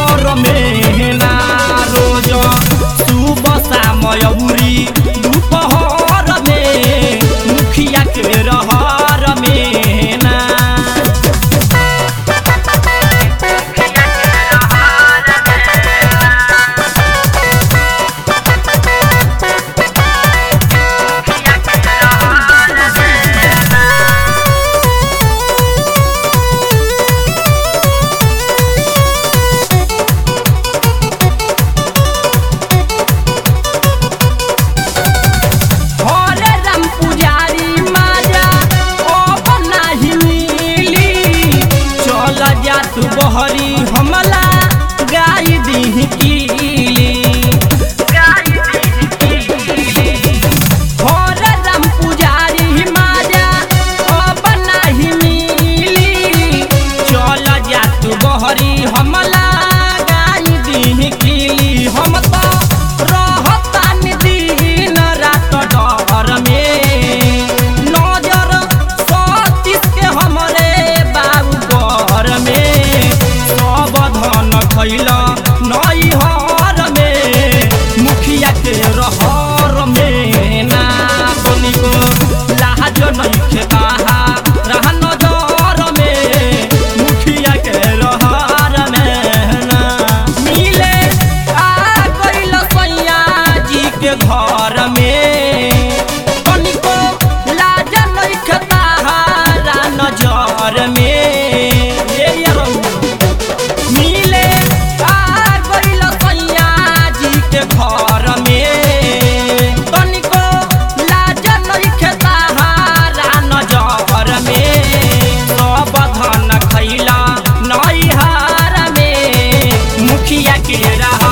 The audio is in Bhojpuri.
घर में ना रोज सुबह शाम अउरी दोपहर में मुखिया के रहर में ना तू बहरी हमला गाई दी कीली होर राम पुजारी माजा अब नाही मिली चल जा तू बहरी हमला गाई दी कीली हम तो रहतानी दिन रात डर में नजर सतीश के हमरे बाबू घर में खैला नई हर में मुखिया के रहर में ना बनी को लाज नहीं खेता रहा नजर में मुखिया के रहर में ना मिले आ गइल सैया जी के घर में बनी को लाज नहीं खेता रहा नजर में घर में तनिको लाज नहीं खेता नजर में सब धन खैला नैहर में मुखिया के रहा